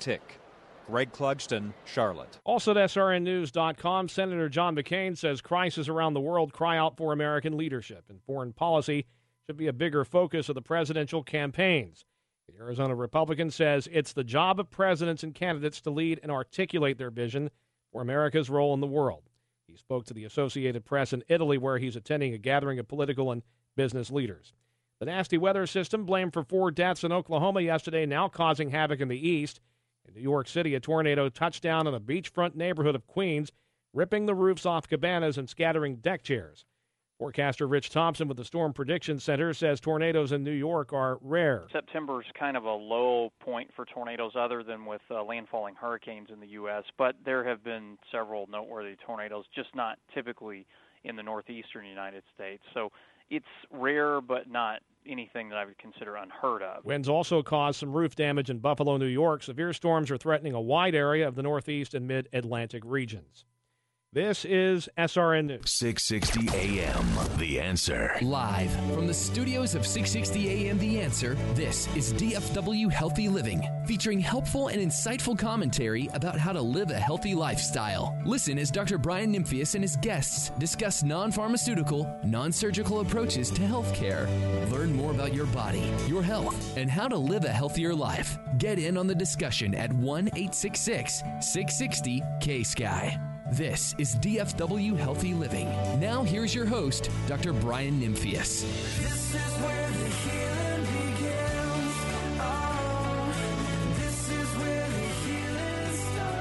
tick. Greg Clugston, Charlotte. Also at SRNnews.com, Senator John McCain says crises around the world cry out for American leadership, and foreign policy should be a bigger focus of the presidential campaigns. The Arizona Republican says it's the job of presidents and candidates to lead and articulate their vision for America's role in the world. He spoke to the Associated Press in Italy, where he's attending a gathering of political and business leaders. The nasty weather system blamed for 4 deaths in Oklahoma yesterday, now causing havoc in the east. In New York City, a tornado touched down in a beachfront neighborhood of Queens, ripping the roofs off cabanas and scattering deck chairs. Forecaster Rich Thompson with the Storm Prediction Center says tornadoes in New York are rare. September is kind of a low point for tornadoes other than with landfalling hurricanes in the U.S., but there have been several noteworthy tornadoes, just not typically in the northeastern United States. So it's rare, but not anything that I would consider unheard of. Winds also caused some roof damage in Buffalo, New York. Severe storms are threatening a wide area of the Northeast and Mid-Atlantic regions. This is SRN News. 660 AM, The Answer. Live from the studios of 660 AM The Answer, this is DFW Healthy Living, featuring helpful and insightful commentary about how to live a healthy lifestyle. Listen as Dr. Brian Nymphius and his guests discuss non-pharmaceutical, non-surgical approaches to healthcare. Learn more about your body, your health, and how to live a healthier life. Get in on the discussion at 1-866-660-KSKY. This is DFW Healthy Living. Now here's your host, Dr. Brian Nymphius. This is where the healing begins. Oh, this is where the healing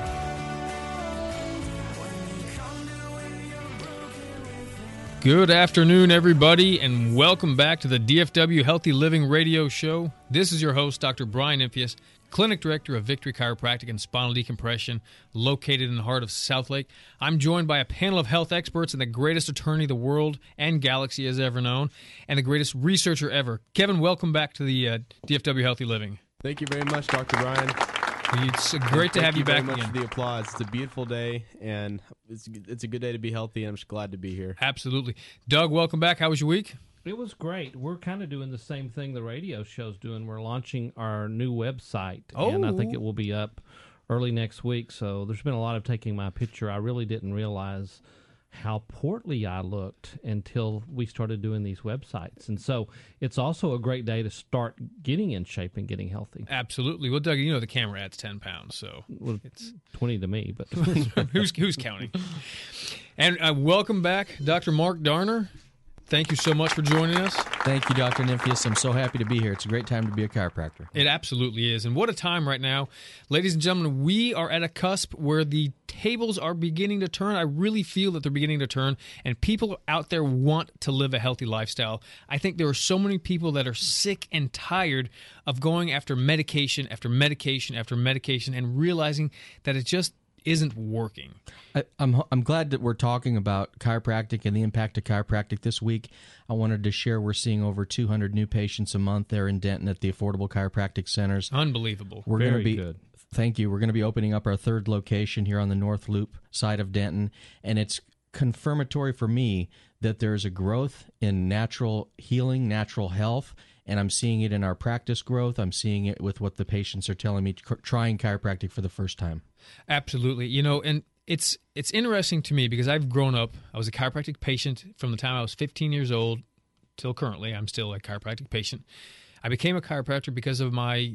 starts. When you come to where you're broken within. Good afternoon, everybody, and welcome back to the DFW Healthy Living radio show. This is your host, Dr. Brian Nymphius, Clinic Director of Victory Chiropractic and Spinal Decompression, located in the heart of Southlake. I'm joined by a panel of health experts and the greatest attorney the world and galaxy has ever known, and the greatest researcher ever. Kevin, welcome back to the DFW Healthy Living. Thank you very much, Dr. Brian. It's great to have you back again. Thank you very much for the applause. It's a beautiful day, and it's a good day to be healthy, and I'm just glad to be here. Absolutely. Doug, welcome back. How was your week? It was great. We're kind of doing the same thing the radio show's doing. We're launching our new website, and I think it will be up early next week. So there's been a lot of taking my picture. I really didn't realize how portly I looked until we started doing these websites. And so it's also a great day to start getting in shape and getting healthy. Absolutely. Well, Doug, you know the camera adds 10 pounds, so it's 20 to me, but who's counting? And welcome back, Dr. Mark Darner. Thank you so much for joining us. Thank you, Dr. Nymphius. I'm so happy to be here. It's a great time to be a chiropractor. It absolutely is. And what a time right now. Ladies and gentlemen, we are at a cusp where the tables are beginning to turn. I really feel that they're beginning to turn, and people out there want to live a healthy lifestyle. I think there are so many people that are sick and tired of going after medication after medication after medication and realizing that it just isn't working. I'm glad that we're talking about chiropractic and the impact of chiropractic this week. I wanted to share we're seeing over 200 new patients a month there in Denton at the Affordable Chiropractic Centers. Unbelievable. Very good. Thank you. We're going to be opening up our third location here on the North Loop side of Denton, and it's confirmatory for me that there's a growth in natural healing, natural health, and I'm seeing it in our practice growth. I'm seeing it with what the patients are telling me, trying chiropractic for the first time. Absolutely. You know, and it's interesting to me because I've grown up, I was a chiropractic patient from the time I was 15 years old till currently. I'm still a chiropractic patient. I became a chiropractor because of my,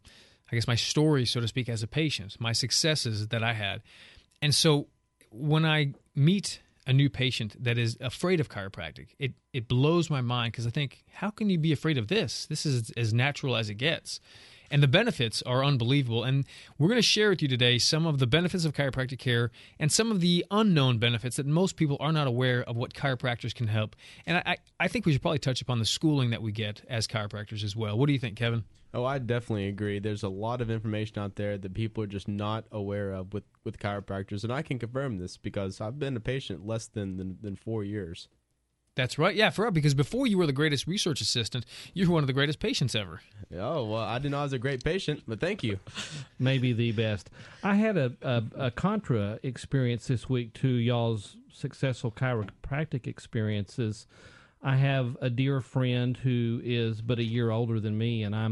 my story, so to speak, as a patient, my successes that I had. And so when I meet a new patient that is afraid of chiropractic, it blows my mind because I think, how can you be afraid of this? This is as natural as it gets. And the benefits are unbelievable. And we're going to share with you today some of the benefits of chiropractic care and some of the unknown benefits that most people are not aware of what chiropractors can help. And I think we should probably touch upon the schooling that we get as chiropractors as well. What do you think, Kevin? Oh, I definitely agree. There's a lot of information out there that people are just not aware of with chiropractors. And I can confirm this because I've been a patient less than 4 years. That's right. Yeah, forever. Because before you were the greatest research assistant, you were one of the greatest patients ever. Oh, well, I didn't know I was a great patient, but thank you. Maybe the best. I had a contra experience this week to y'all's successful chiropractic experiences. I have a dear friend who is but a year older than me, and I'm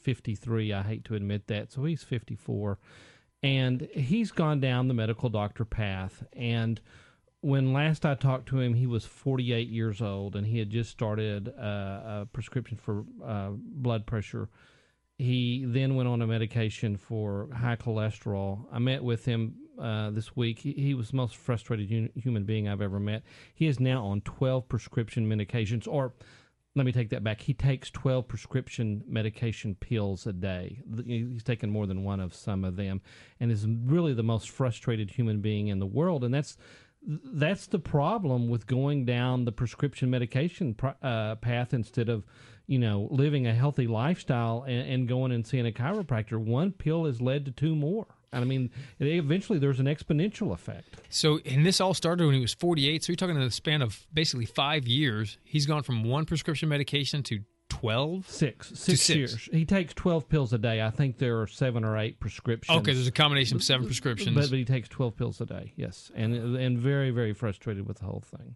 53. I hate to admit that. So he's 54. And he's gone down the medical doctor path. And when last I talked to him, he was 48 years old, and he had just started a prescription for blood pressure. He then went on a medication for high cholesterol. I met with him this week. He was the most frustrated human being I've ever met. He is now on 12 prescription medications, or let me take that back. He takes 12 prescription medication pills a day. He's taken more than one of some of them, and is really the most frustrated human being in the world. And that's the problem with going down the prescription medication path instead of, living a healthy lifestyle and going and seeing a chiropractor. One pill has led to two more. I mean, eventually there's an exponential effect. So, and this all started when he was 48. So you're talking in the span of basically 5 years. He's gone from one prescription medication to 12? Six years. He takes 12 pills a day. I think there are 7 or 8 prescriptions. Okay, there's a combination of 7 prescriptions. But he takes 12 pills a day, yes. And very, very frustrated with the whole thing.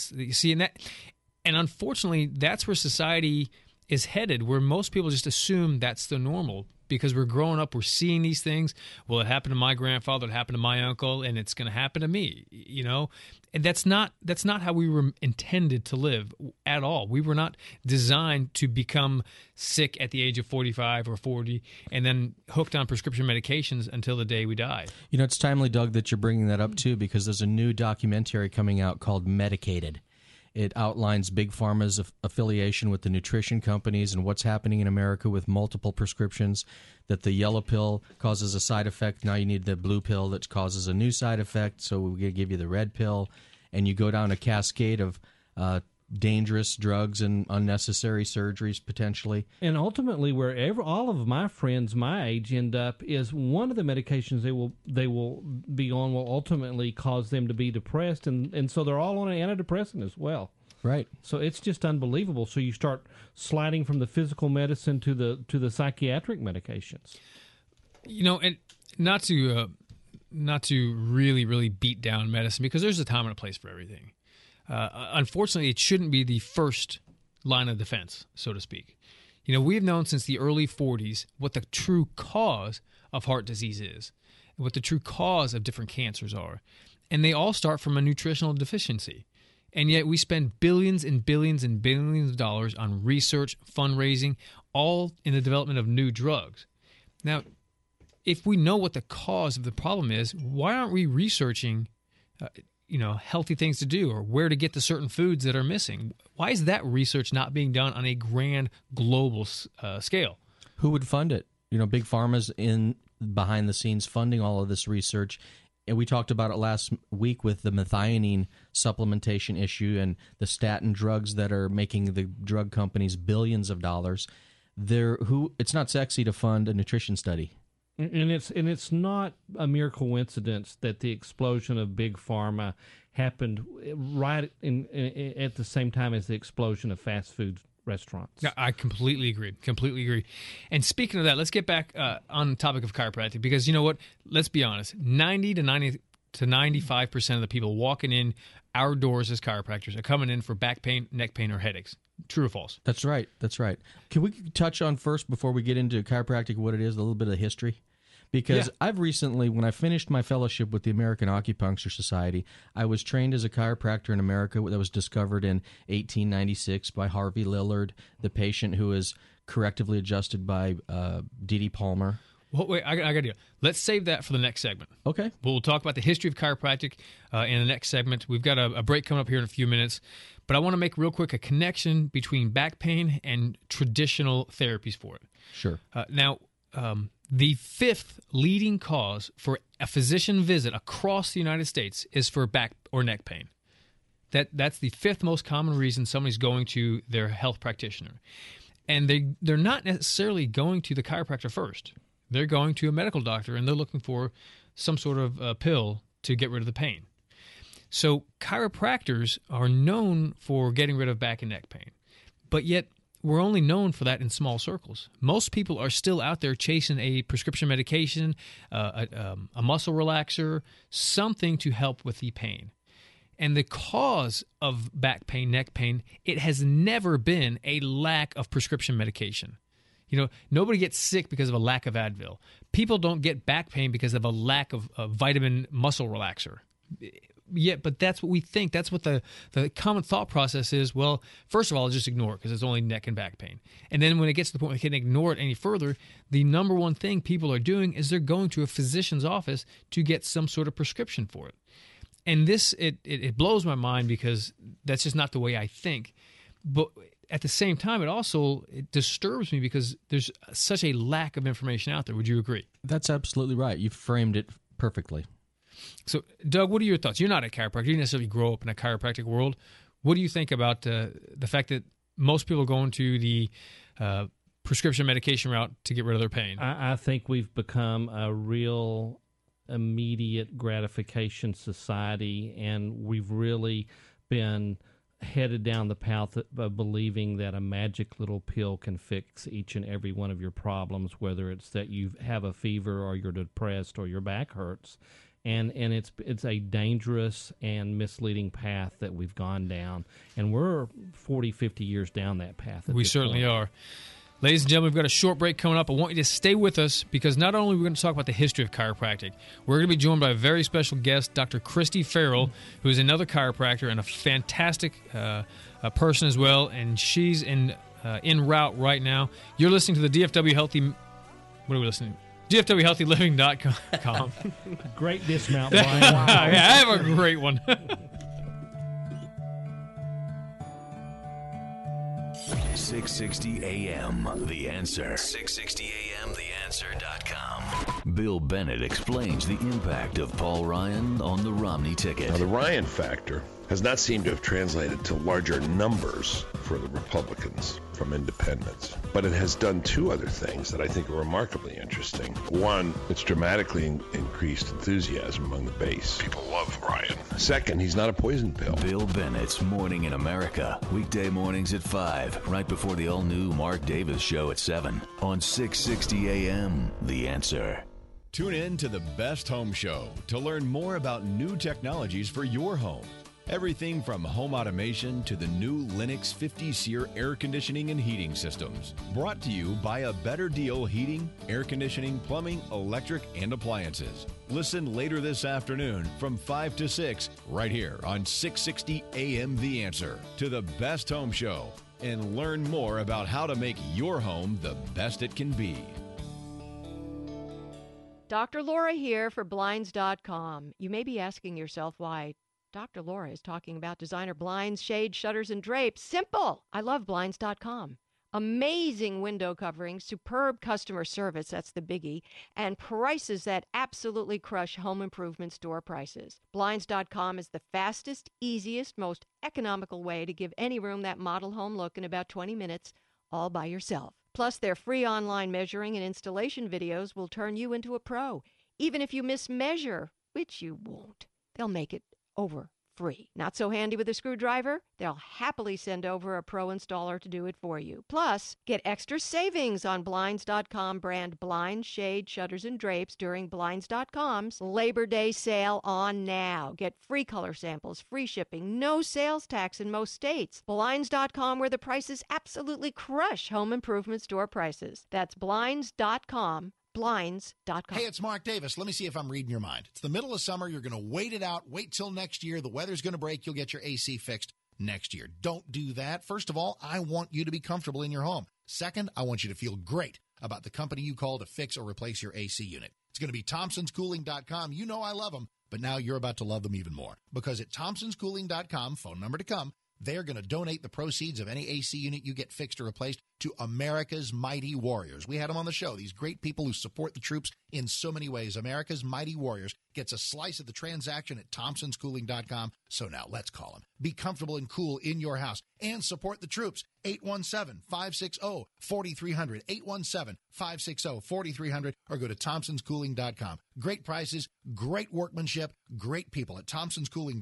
And unfortunately, that's where society is headed, where most people just assume that's the normal. Because we're growing up, we're seeing these things. Well, it happened to my grandfather, it happened to my uncle, and it's going to happen to me, And that's not how we were intended to live at all. We were not designed to become sick at the age of 45 or 40 and then hooked on prescription medications until the day we die. It's timely, Doug, that you're bringing that up, too, because there's a new documentary coming out called Medicated. It outlines Big Pharma's affiliation with the nutrition companies and what's happening in America with multiple prescriptions, that the yellow pill causes a side effect. Now you need the blue pill that causes a new side effect, so we're going to give you the red pill. And you go down a cascade of dangerous drugs and unnecessary surgeries potentially. And ultimately, wherever all of my friends my age end up is one of the medications they will be on will ultimately cause them to be depressed, and so they're all on an antidepressant as well. Right. So it's just unbelievable. So you start sliding from the physical medicine to the psychiatric medications. And not to really, really beat down medicine, because there's a time and a place for everything. Unfortunately, it shouldn't be the first line of defense, so to speak. We've known since the early 40s what the true cause of heart disease is, what the true cause of different cancers are. And they all start from a nutritional deficiency. And yet we spend billions and billions and billions of dollars on research, fundraising, all in the development of new drugs. Now, if we know what the cause of the problem is, why aren't we researching healthy things to do or where to get the certain foods that are missing? Why is that research not being done on a grand global scale? Who would fund it? Big Pharma's in behind the scenes funding all of this research. And we talked about it last week with the methionine supplementation issue and the statin drugs that are making the drug companies billions of dollars. It's not sexy to fund a nutrition study. And it's not a mere coincidence that the explosion of Big Pharma happened right at the same time as the explosion of fast food restaurants. Yeah, I completely agree. And speaking of that, let's get back on the topic of chiropractic, because you know what? Let's be honest. 90 to 95% of the people walking in our doors as chiropractors are coming in for back pain, neck pain, or headaches. True or false? That's right. Can we touch on first, before we get into chiropractic, what it is, a little bit of history? Because I've recently, when I finished my fellowship with the American Acupuncture Society, I was trained as a chiropractor in America that was discovered in 1896 by Harvey Lillard, the patient who was correctively adjusted by D.D. Palmer. Well, wait, I got you. Let's save that for the next segment. Okay. We'll talk about the history of chiropractic in the next segment. We've got a break coming up here in a few minutes. But I want to make real quick a connection between back pain and traditional therapies for it. Sure. Now, the 5th leading cause for a physician visit across the United States is for back or neck pain. That's the 5th most common reason somebody's going to their health practitioner. And they're not necessarily going to the chiropractor first. They're going to a medical doctor, and they're looking for some sort of pill to get rid of the pain. So chiropractors are known for getting rid of back and neck pain, but yet we're only known for that in small circles. Most people are still out there chasing a prescription medication, a muscle relaxer, something to help with the pain. And the cause of back pain, neck pain, it has never been a lack of prescription medication. Nobody gets sick because of a lack of Advil. People don't get back pain because of a lack of vitamin muscle relaxer. Yeah, but that's what we think. That's what the common thought process is. Well, first of all, just ignore it because it's only neck and back pain. And then when it gets to the point where they can't ignore it any further, the number one thing people are doing is they're going to a physician's office to get some sort of prescription for it. And this, it blows my mind because that's just not the way I think. But at the same time, it disturbs me because there's such a lack of information out there. Would you agree? That's absolutely right. You framed it perfectly. So, Doug, what are your thoughts? You're not a chiropractor. You didn't necessarily grow up in a chiropractic world. What do you think about the fact that most people go into the prescription medication route to get rid of their pain? I think we've become a real immediate gratification society, and we've really been headed down the path of believing that a magic little pill can fix each and every one of your problems, whether it's that you have a fever or you're depressed or your back hurts. And it's a dangerous and misleading path that we've gone down. And we're 40, 50 years down that path. We certainly are. Ladies and gentlemen, we've got a short break coming up. I want you to stay with us because not only are we going to talk about the history of chiropractic, we're going to be joined by a very special guest, Dr. Christy Farrell, who is another chiropractor and a fantastic person as well. And she's en route right now. You're listening to the DFW Healthy... What are we listening to? DFWHealthyLiving.com. Great dismount, Brian. Wow. Yeah, I have a great one. 660 AM, The Answer. 660 AM, TheAnswer.com. Bill Bennett explains the impact of Paul Ryan on the Romney ticket. Now, the Ryan factor has not seemed to have translated to larger numbers for the Republicans from independents. But it has done two other things that I think are remarkably interesting. One, it's dramatically increased enthusiasm among the base. People love Ryan. Second, he's not a poison pill. Bill Bennett's Morning in America. Weekday mornings at 5, right before the all-new Mark Davis show at 7 on 660 AM, The Answer. Tune in to the Best Home Show to learn more about new technologies for your home. Everything from home automation to the new Lennox 50 SEER air conditioning and heating systems. Brought to you by A Better Deal Heating, Air Conditioning, Plumbing, Electric, and Appliances. Listen later this afternoon from 5 to 6 right here on 660 AM The Answer to the Best Home Show and learn more about how to make your home the best it can be. Dr. Laura here for Blinds.com. You may be asking yourself why Dr. Laura is talking about designer blinds, shades, shutters, and drapes. Simple! I love Blinds.com. Amazing window coverings, superb customer service, that's the biggie, and prices that absolutely crush home improvement store prices. Blinds.com is the fastest, easiest, most economical way to give any room that model home look in about 20 minutes, all by yourself. Plus, their free online measuring and installation videos will turn you into a pro. Even if you mismeasure, which you won't, they'll make it over free. Not so handy with a screwdriver? They'll happily send over a pro installer to do it for you. Plus, get extra savings on Blinds.com brand blinds, shades, shutters, and drapes during Blinds.com's Labor Day sale on now. Get free color samples, free shipping, no sales tax in most states. Blinds.com, where the prices absolutely crush home improvement store prices. That's Blinds.com. Blinds.com. Hey, it's Mark Davis. Let me see if I'm reading your mind. It's the middle of summer. You're going to wait it out. Wait till next year. The weather's going to break. You'll get your AC fixed next year. Don't do that. First of all, I want you to be comfortable in your home. Second, I want you to feel great about the company you call to fix or replace your AC unit. It's going to be ThompsonsCooling.com. You know I love them, but now you're about to love them even more because at ThompsonsCooling.com, phone number to come, they're going to donate the proceeds of any AC unit you get fixed or replaced to America's Mighty Warriors. We had them on the show. These great people who support the troops in so many ways. America's Mighty Warriors gets a slice of the transaction at ThompsonsCooling.com. So now let's call them. Be comfortable and cool in your house and support the troops. 817-560-4300. 817-560-4300 or go to ThompsonsCooling.com. Great prices, great workmanship, great people at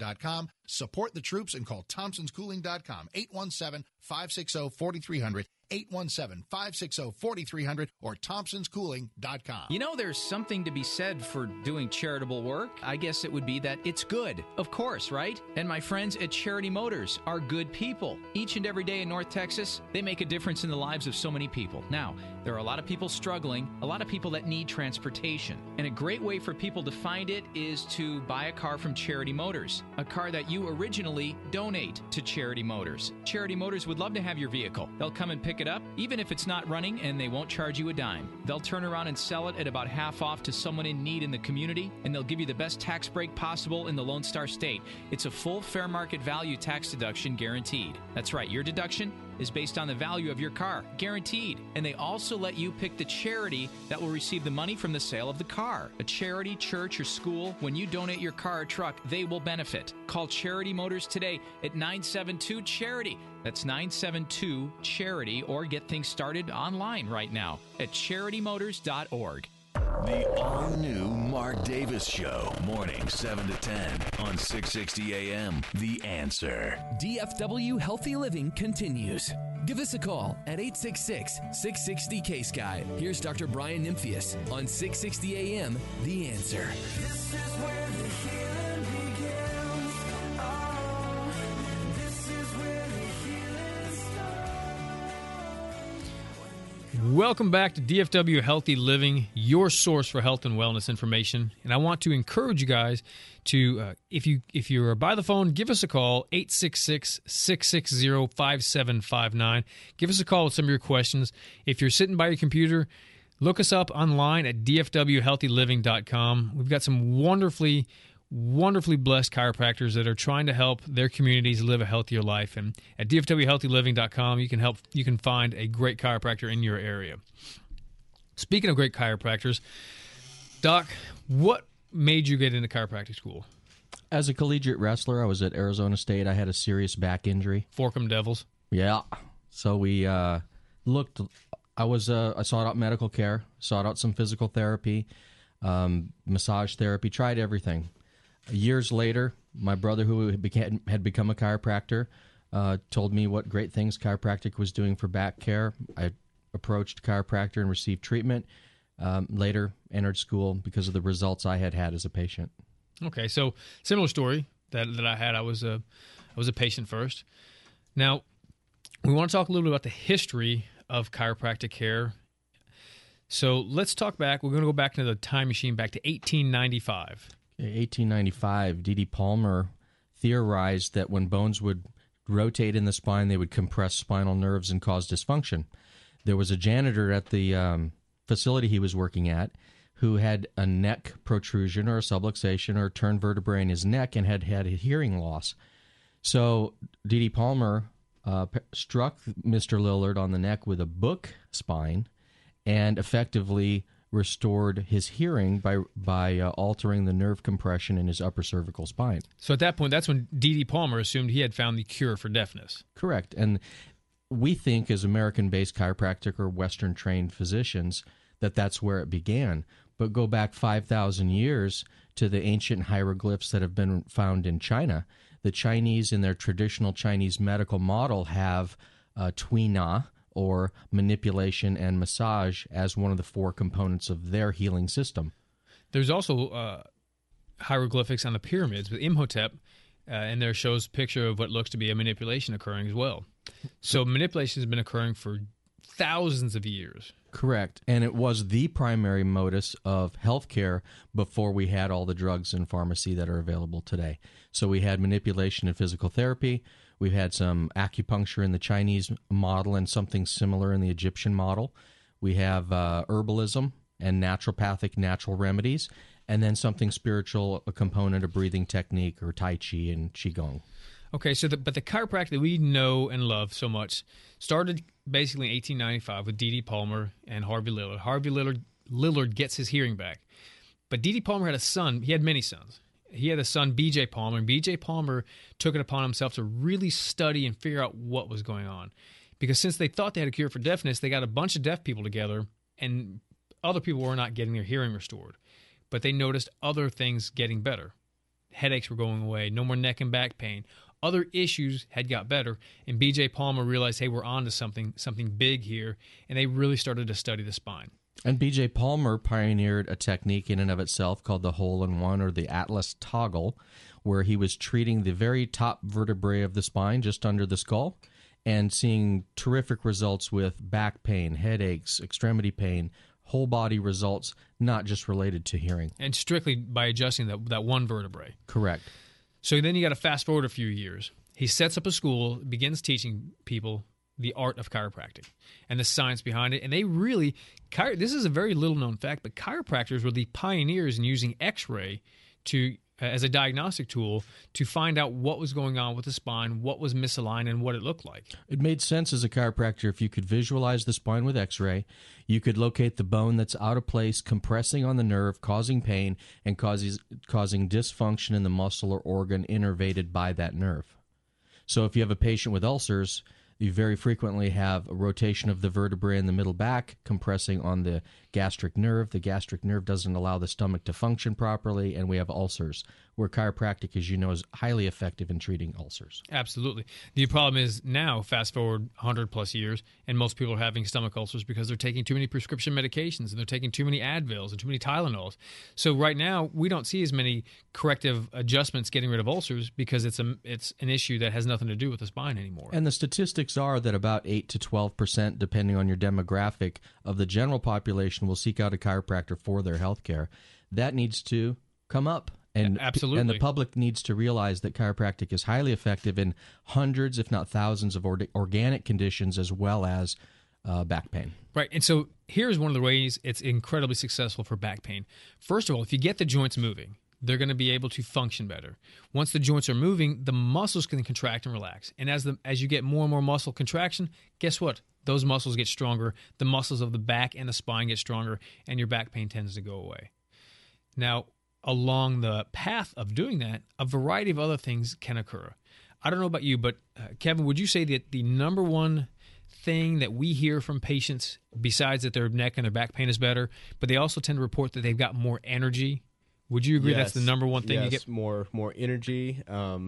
ThompsonsCooling.com. Support the troops and call ThompsonsCooling.com. 817-560-4300. 817-560-4300 or thompsonscooling.com. You know, there's something to be said for doing charitable work. I guess it would be that it's good. Of course, right? And my friends at Charity Motors are good people. Each and every day in North Texas, they make a difference in the lives of so many people. Now, there are a lot of people struggling, a lot of people that need transportation. And a great way for people to find it is to buy a car from Charity Motors, a car that you originally donate to Charity Motors. Charity Motors would love to have your vehicle. They'll come and pick it up, even if it's not running, and they won't charge you a dime. They'll turn around and sell it at about half off to someone in need in the community, and they'll give you the best tax break possible in the Lone Star State. It's a full fair market value tax deduction guaranteed. That's right, your deduction is based on the value of your car, guaranteed. And they also let you pick the charity that will receive the money from the sale of the car. A charity, church, or school, when you donate your car or truck, they will benefit. Call Charity Motors today at 972-CHARITY. That's 972-CHARITY, or get things started online right now at CharityMotors.org. The all-new Mark Davis Show, morning 7 to 10 on 660 AM. The Answer. DFW Healthy Living continues. Give us a call at 866-660-KSKY. Here's Dr. Brian Nymphius on 660 AM. The Answer. This is where the healing begins. Oh, this is where the healing starts. Welcome back to DFW Healthy Living, your source for health and wellness information. And I want to encourage you guys to, if you are by the phone, give us a call, 866-660-5759. Give us a call with some of your questions. If you're sitting by your computer, look us up online at dfwhealthyliving.com. We've got some wonderfully blessed chiropractors that are trying to help their communities live a healthier life. And at dfwhealthyliving.com, you can find a great chiropractor in your area. Speaking of great chiropractors, Doc, what made you get into chiropractic school? As a collegiate wrestler, I was at Arizona State. I had a serious back injury. Forkham Devils. Yeah. So we looked. I sought out medical care, sought out some physical therapy, massage therapy, tried everything. Years later, my brother, who had become a chiropractor, told me what great things chiropractic was doing for back care. I approached a chiropractor and received treatment. Later, entered school because of the results I had as a patient. Okay, so similar story that I had. I was a patient first. Now, we want to talk a little bit about the history of chiropractic care. So let's talk back. We're going to go back into the time machine, back to 1895. 1895, D.D. Palmer theorized that when bones would rotate in the spine, they would compress spinal nerves and cause dysfunction. There was a janitor at the facility he was working at who had a neck protrusion or a subluxation or turned vertebrae in his neck and had a hearing loss. So D.D. Palmer struck Mr. Lillard on the neck with a book spine and effectively restored his hearing by altering the nerve compression in his upper cervical spine. So at that point, that's when D.D. Palmer assumed he had found the cure for deafness. Correct. And we think as American-based chiropractic or Western-trained physicians that that's where it began. But go back 5,000 years to the ancient hieroglyphs that have been found in China. The Chinese, in their traditional Chinese medical model, have Tui Na, or manipulation and massage, as one of the four components of their healing system. There's also hieroglyphics on the pyramids with Imhotep, and there shows a picture of what looks to be a manipulation occurring as well. So manipulation has been occurring for thousands of years. Correct. And it was the primary modus of healthcare before we had all the drugs and pharmacy that are available today. So we had manipulation and physical therapy. We've had some acupuncture in the Chinese model and something similar in the Egyptian model. We have herbalism and natural remedies, and then something spiritual, a component of breathing technique or Tai Chi and Qigong. Okay, so but the chiropractic that we know and love so much started basically in 1895 with D.D. Palmer and Harvey Lillard. Harvey Lillard gets his hearing back. But D.D. Palmer had a son. He had many sons. He had a son, B.J. Palmer, and B.J. Palmer took it upon himself to really study and figure out what was going on. Because since they thought they had a cure for deafness, they got a bunch of deaf people together, and other people were not getting their hearing restored. But they noticed other things getting better. Headaches were going away, no more neck and back pain. other issues had got better, and B.J. Palmer realized, hey, we're on to something big here, and they really started to study the spine. And B.J. Palmer pioneered a technique in and of itself called the hole-in-one, or the Atlas toggle, where he was treating the very top vertebrae of the spine, just under the skull, and seeing terrific results with back pain, headaches, extremity pain, whole body results, not just related to hearing. And strictly by adjusting that one vertebrae. Correct. So then you got to fast forward a few years. He sets up a school, begins teaching people the art of chiropractic and the science behind it. And they really, this is a very little known fact, but chiropractors were the pioneers in using X-ray as a diagnostic tool to find out what was going on with the spine, what was misaligned, and what it looked like. It made sense as a chiropractor if you could visualize the spine with X-ray, you could locate the bone that's out of place, compressing on the nerve, causing pain, and causing dysfunction in the muscle or organ innervated by that nerve. So if you have a patient with ulcers, you very frequently have a rotation of the vertebrae in the middle back, compressing on the gastric nerve. The gastric nerve doesn't allow the stomach to function properly, and we have ulcers, where chiropractic, as you know, is highly effective in treating ulcers. Absolutely. The problem is now, fast forward 100-plus years, and most people are having stomach ulcers because they're taking too many prescription medications, and they're taking too many Advils and too many Tylenols. So right now, we don't see as many corrective adjustments getting rid of ulcers because it's an issue that has nothing to do with the spine anymore. And the statistics are that about 8 to 12%, depending on your demographic, of the general population will seek out a chiropractor for their health care. That needs to come up. And, absolutely. And the public needs to realize that chiropractic is highly effective in hundreds, if not thousands, of organic conditions as well as back pain. Right. And so here's one of the ways it's incredibly successful for back pain. First of all, if you get the joints moving, they're going to be able to function better. Once the joints are moving, the muscles can contract and relax. And as you get more and more muscle contraction, guess what? Those muscles get stronger. The muscles of the back and the spine get stronger, and your back pain tends to go away. Now, along the path of doing that, a variety of other things can occur. I don't know about you, but Kevin, would you say that the number one thing that we hear from patients, besides that their neck and their back pain is better, but they also tend to report that they've got more energy? Would you agree that's the number one thing you get? More energy.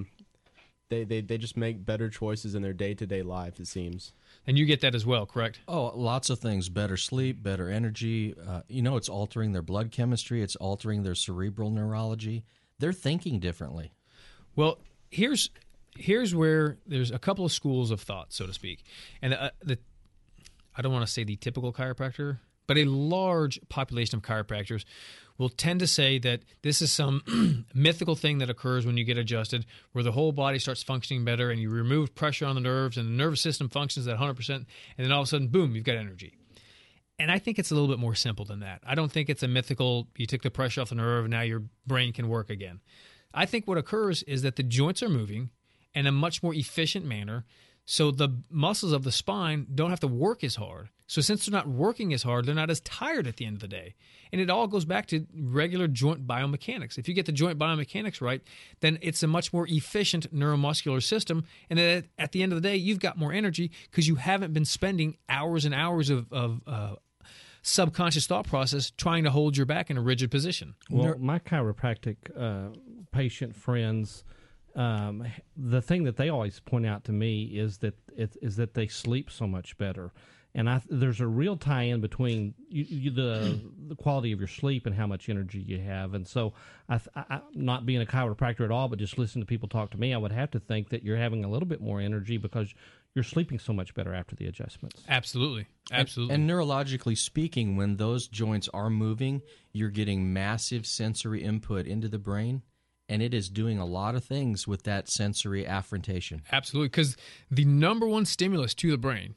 They just make better choices in their day-to-day life, it seems. And you get that as well, correct? Oh, lots of things. Better sleep, better energy. It's altering their blood chemistry. It's altering their cerebral neurology. They're thinking differently. Well, here's where there's a couple of schools of thought, so to speak. And I don't want to say the typical chiropractor, but a large population of chiropractors will tend to say that this is some mythical thing that occurs when you get adjusted, where the whole body starts functioning better and you remove pressure on the nerves and the nervous system functions at 100%, and then all of a sudden, boom, you've got energy. And I think it's a little bit more simple than that. I don't think it's a mythical, you took the pressure off the nerve and now your brain can work again. I think what occurs is that the joints are moving in a much more efficient manner, so the muscles of the spine don't have to work as hard. So since they're not working as hard, they're not as tired at the end of the day. And it all goes back to regular joint biomechanics. If you get the joint biomechanics right, then it's a much more efficient neuromuscular system. And then at the end of the day, you've got more energy because you haven't been spending hours and hours of subconscious thought process trying to hold your back in a rigid position. Well, my chiropractic patient friends, the thing that they always point out to me is that they sleep so much better. And there's a real tie-in between the quality of your sleep and how much energy you have. And so, I not being a chiropractor at all, but just listening to people talk to me, I would have to think that you're having a little bit more energy because you're sleeping so much better after the adjustments. Absolutely. Absolutely. And neurologically speaking, when those joints are moving, you're getting massive sensory input into the brain. And it is doing a lot of things with that sensory afferentation. Absolutely, because the number one stimulus to the brain,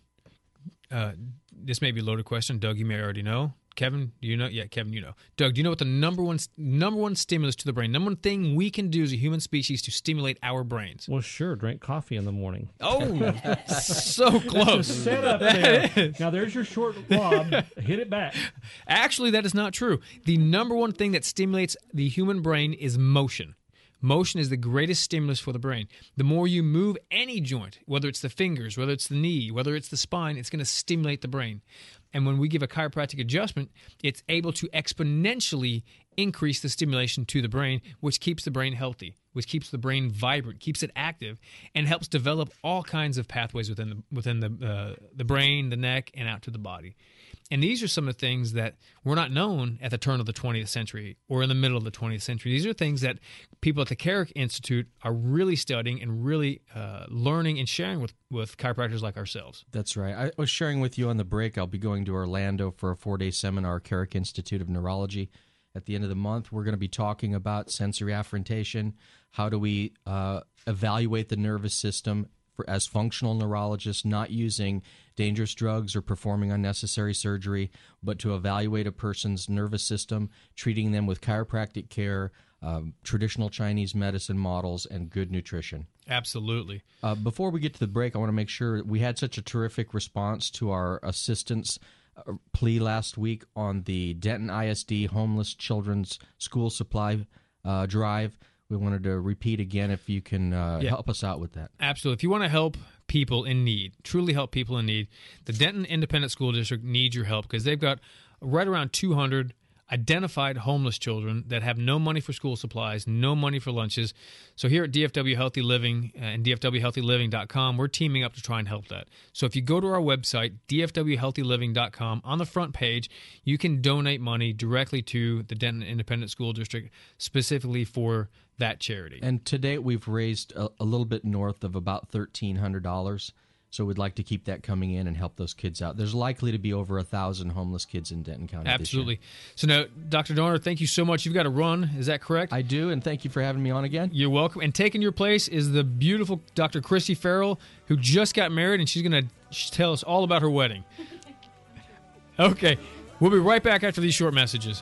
this may be a loaded question. Doug, you may already know. Kevin, do you know? Yeah, Kevin, you know. Doug, do you know what the number one stimulus to the brain, number one thing we can do as a human species to stimulate our brains? Well, sure, drink coffee in the morning. Oh, so close. That's a setup there. Now, there's your short lob. Hit it back. Actually, that is not true. The number one thing that stimulates the human brain is motion. Motion is the greatest stimulus for the brain. The more you move any joint, whether it's the fingers, whether it's the knee, whether it's the spine, it's going to stimulate the brain. And when we give a chiropractic adjustment, it's able to exponentially increase the stimulation to the brain, which keeps the brain healthy, which keeps the brain vibrant, keeps it active, and helps develop all kinds of pathways within the brain, the neck, and out to the body. And these are some of the things that were not known at the turn of the 20th century or in the middle of the 20th century. These are things that people at the Carrick Institute are really studying and really learning and sharing with chiropractors like ourselves. That's right. I was sharing with you on the break, I'll be going to Orlando for a 4-day seminar, Carrick Institute of Neurology. At the end of the month, we're going to be talking about sensory afferentation. How do we evaluate the nervous system as functional neurologists, not using dangerous drugs or performing unnecessary surgery, but to evaluate a person's nervous system, treating them with chiropractic care, traditional Chinese medicine models, and good nutrition. Absolutely. Before we get to the break, I want to make sure we had such a terrific response to our assistance plea last week on the Denton ISD Homeless Children's School Supply Drive. We wanted to repeat again if you can help us out with that. Absolutely. If you want to help people in need, truly help people in need, the Denton Independent School District needs your help because they've got right around 200 identified homeless children that have no money for school supplies, no money for lunches. So here at DFW Healthy Living and DFWHealthyLiving.com, we're teaming up to try and help that. So if you go to our website, DFWHealthyLiving.com, on the front page, you can donate money directly to the Denton Independent School District specifically for that charity. And to date, we've raised a little bit north of about $1,300. So we'd like to keep that coming in and help those kids out. There's likely to be over 1,000 homeless kids in Denton County Absolutely. So now, Dr. Dorner, thank you so much. You've got to run. Is that correct? I do, and thank you for having me on again. You're welcome. And taking your place is the beautiful Dr. Christy Farrell, who just got married, and she's going to tell us all about her wedding. Okay. We'll be right back after these short messages.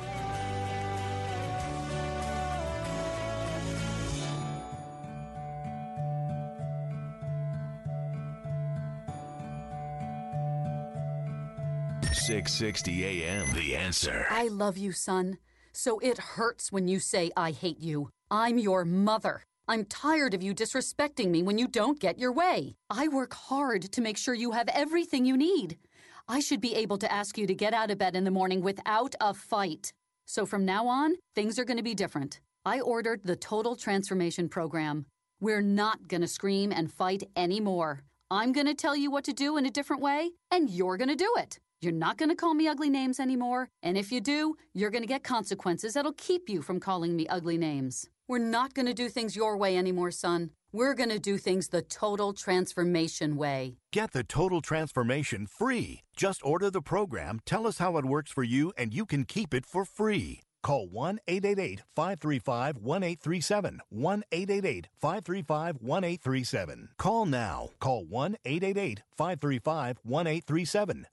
.660 AM, The Answer. I love you, son. So it hurts when you say I hate you. I'm your mother. I'm tired of you disrespecting me when you don't get your way. I work hard to make sure you have everything you need. I should be able to ask you to get out of bed in the morning without a fight. So from now on, things are going to be different. I ordered the Total Transformation Program. We're not going to scream and fight anymore. I'm going to tell you what to do in a different way, and you're going to do it. You're not going to call me ugly names anymore, and if you do, you're going to get consequences that'll keep you from calling me ugly names. We're not going to do things your way anymore, son. We're going to do things the Total Transformation way. Get the Total Transformation free. Just order the program, tell us how it works for you, and you can keep it for free. Call 1-888-535-1837. 1-888-535-1837. Call now. Call 1-888-535-1837.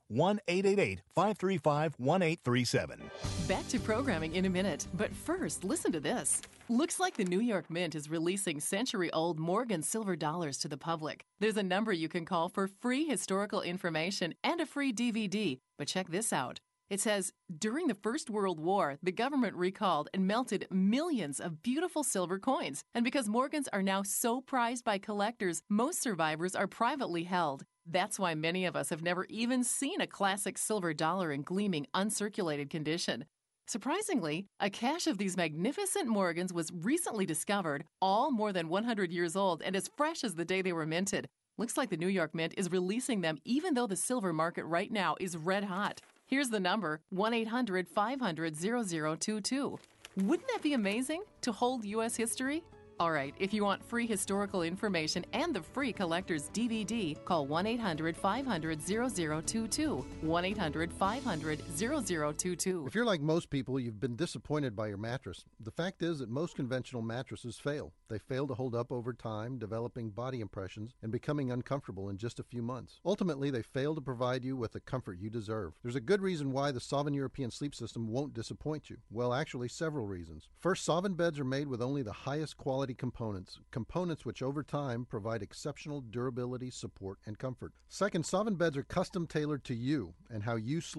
1-888-535-1837. Back to programming in a minute, but first, listen to this. Looks like the New York Mint is releasing century-old Morgan silver dollars to the public. There's a number you can call for free historical information and a free DVD. But check this out. It says, during the First World War, the government recalled and melted millions of beautiful silver coins. And because Morgans are now so prized by collectors, most survivors are privately held. That's why many of us have never even seen a classic silver dollar in gleaming, uncirculated condition. Surprisingly, a cache of these magnificent Morgans was recently discovered, all more than 100 years old and as fresh as the day they were minted. Looks like the New York Mint is releasing them even though the silver market right now is red hot. Here's the number, 1-800-500-0022. Wouldn't that be amazing to hold U.S. history? All right, if you want free historical information and the free collector's DVD, call 1-800-500-0022. 1-800-500-0022. If you're like most people, you've been disappointed by your mattress. The fact is that most conventional mattresses fail. They fail to hold up over time, developing body impressions and becoming uncomfortable in just a few months. Ultimately, they fail to provide you with the comfort you deserve. There's a good reason why the Sovereign European Sleep System won't disappoint you. Well, actually, several reasons. First, Sovereign beds are made with only the highest quality components which over time provide exceptional durability, support, and comfort. Second, Sovereign beds are custom tailored to you and how you sleep.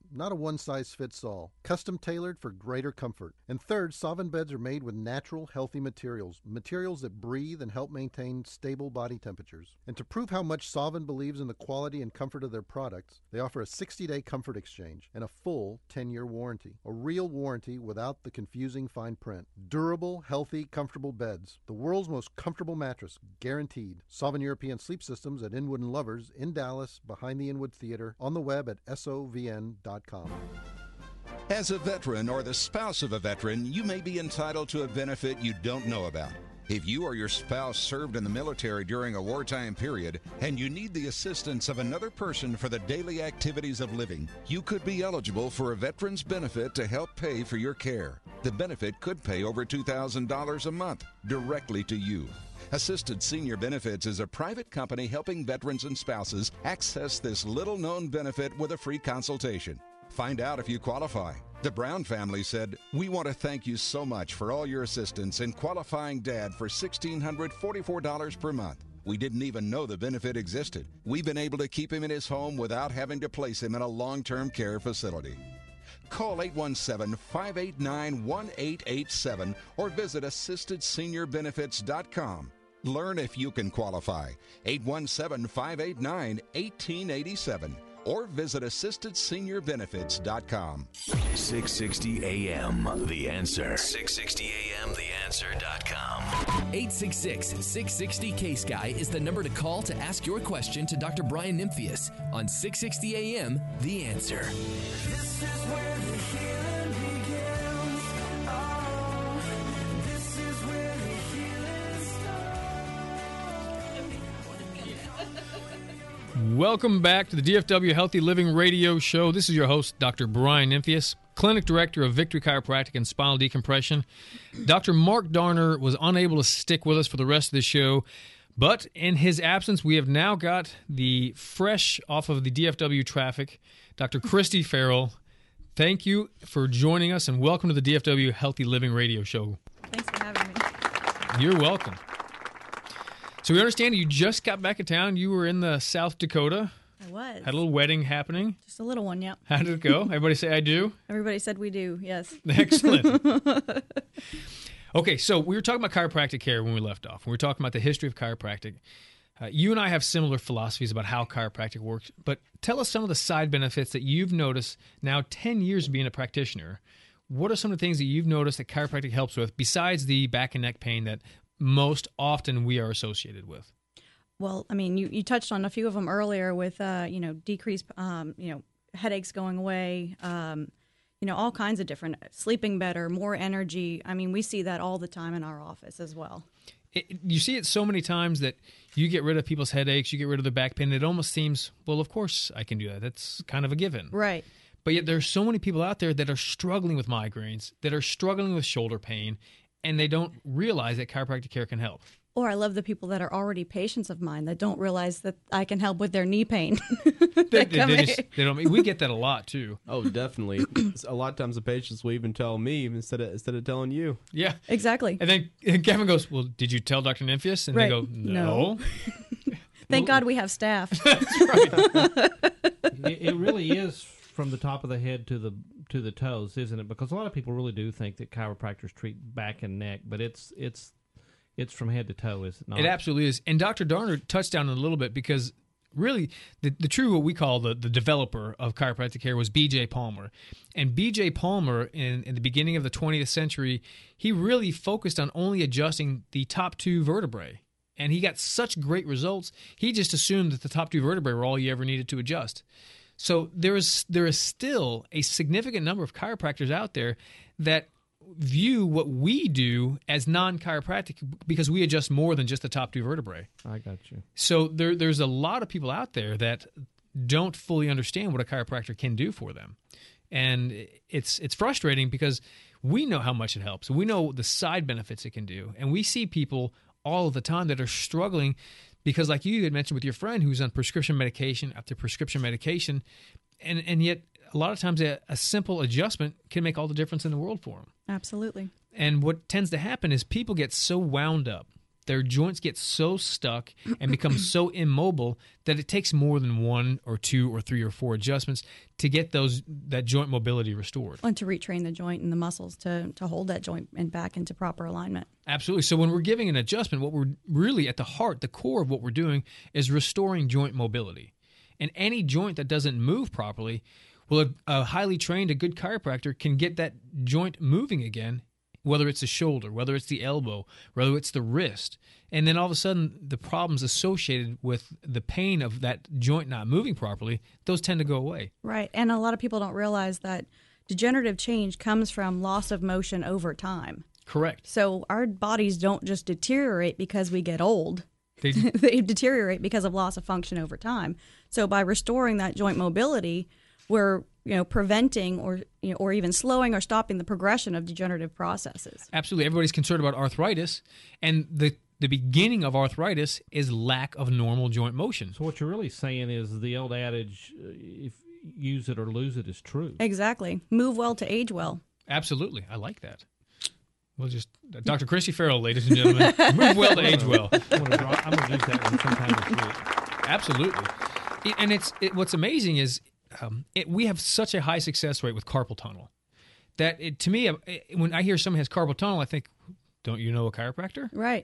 not a one-size-fits-all. Custom tailored for greater comfort. And third, Sovereign beds are made with natural, healthy materials that breathe and help maintain stable body temperatures. And to prove how much Sovereign believes in the quality and comfort of their products, they offer a 60-day comfort exchange and a full 10-year warranty. A real warranty without the confusing fine print. Durable, healthy, comfortable beds. The world's most comfortable mattress, guaranteed. Sovereign European Sleep Systems at Inwood and Lovers in Dallas, behind the Inwood Theater, on the web at sovn.com. As a veteran or the spouse of a veteran, you may be entitled to a benefit you don't know about. If you or your spouse served in the military during a wartime period and you need the assistance of another person for the daily activities of living, you could be eligible for a veteran's benefit to help pay for your care. The benefit could pay over $2,000 a month directly to you. Assisted Senior Benefits is a private company helping veterans and spouses access this little-known benefit with a free consultation. Find out if you qualify. The Brown family said, "We want to thank you so much for all your assistance in qualifying Dad for $1,644 per month. We didn't even know the benefit existed. We've been able to keep him in his home without having to place him in a long-term care facility." Call 817-589-1887 or visit AssistedSeniorBenefits.com. Learn if you can qualify. 817-589-1887 or visit AssistedSeniorBenefits.com. 660 AM, The Answer. 660 AM, TheAnswer.com. 866-660-K-SKY is the number to call to ask your question to Dr. Brian Nymphius on 660 AM, The Answer. This is where the healing begins. Oh, this is where the healing starts. Welcome back to the DFW Healthy Living Radio Show. This is your host, Dr. Brian Nymphius, Clinic Director of Victory Chiropractic and Spinal Decompression. Dr. Mark Darner was unable to stick with us for the rest of the show, but in his absence, we have now got the fresh off of the DFW traffic, Dr. Christy Farrell. Thank you for joining us, and welcome to the DFW Healthy Living Radio Show. Thanks for having me. You're welcome. So we understand you just got back in town. You were in the South Dakota. I was. Had a little wedding happening. Just a little one, yep. How did it go? Everybody say I do? Everybody said we do, yes. Excellent. Okay, so we were talking about chiropractic care when we left off. We were talking about the history of chiropractic. You and I have similar philosophies about how chiropractic works, but tell us some of the side benefits that you've noticed now 10 years being a practitioner. What are some of the things that you've noticed that chiropractic helps with besides the back and neck pain that most often we are associated with? Well, I mean, you touched on a few of them earlier with, decreased, headaches going away, all kinds of different, sleeping better, more energy. I mean, we see that all the time in our office as well. You see it so many times that you get rid of people's headaches, you get rid of the back pain. It almost seems, well, of course I can do that. That's kind of a given. Right. But yet there's so many people out there that are struggling with migraines, that are struggling with shoulder pain, and they don't realize that chiropractic care can help. Or I love the people that are already patients of mine that don't realize that I can help with their knee pain. They don't. We get that a lot too. Oh, definitely. A lot of times the patients will even tell me instead of telling you. Yeah, exactly. And then Kevin goes, "Well, did you tell Dr. Nymphius?" And they go, "No." Thank God we have staff. That's right. It really is from the top of the head to the toes, isn't it? Because a lot of people really do think that chiropractors treat back and neck, but it's from head to toe, is it not? It absolutely is. And Dr. Darner touched on it a little bit because really the true what we call the developer of chiropractic care was B.J. Palmer. And B.J. Palmer, in the beginning of the 20th century, he really focused on only adjusting the top two vertebrae. And he got such great results, he just assumed that the top two vertebrae were all you ever needed to adjust. So there is still a significant number of chiropractors out there that view what we do as non-chiropractic because we adjust more than just the top two vertebrae. I got you. So there's a lot of people out there that don't fully understand what a chiropractor can do for them. And it's frustrating because we know how much it helps. We know the side benefits it can do. And we see people all of the time that are struggling because, like you had mentioned with your friend who's on prescription medication after prescription medication, and yet a lot of times a simple adjustment can make all the difference in the world for them. Absolutely. And what tends to happen is people get so wound up their joints get so stuck and become so immobile that it takes more than 1 or 2 or 3 or 4 adjustments to get that joint mobility restored. And to retrain the joint and the muscles to hold that joint and back into proper alignment. Absolutely. So when we're giving an adjustment, what we're really at the heart, the core of what we're doing is restoring joint mobility. And any joint that doesn't move properly, well, a highly trained, a good chiropractor can get that joint moving again, whether it's the shoulder, whether it's the elbow, whether it's the wrist. And then all of a sudden, the problems associated with the pain of that joint not moving properly, those tend to go away. Right. And a lot of people don't realize that degenerative change comes from loss of motion over time. Correct. So our bodies don't just deteriorate because we get old. They deteriorate because of loss of function over time. So by restoring that joint mobility, we're preventing or even slowing or stopping the progression of degenerative processes. Absolutely. Everybody's concerned about arthritis, and the beginning of arthritis is lack of normal joint motion. So what you're really saying is the old adage, if use it or lose it, is true. Exactly. Move well to age well. Absolutely. I like that. We'll just Dr. Christy Farrell, ladies and gentlemen. Move well to age well. I'm going to use that one sometime this week. Absolutely. And what's amazing is we have such a high success rate with carpal tunnel that to me, when I hear someone has carpal tunnel, I think, don't you know a chiropractor? Right.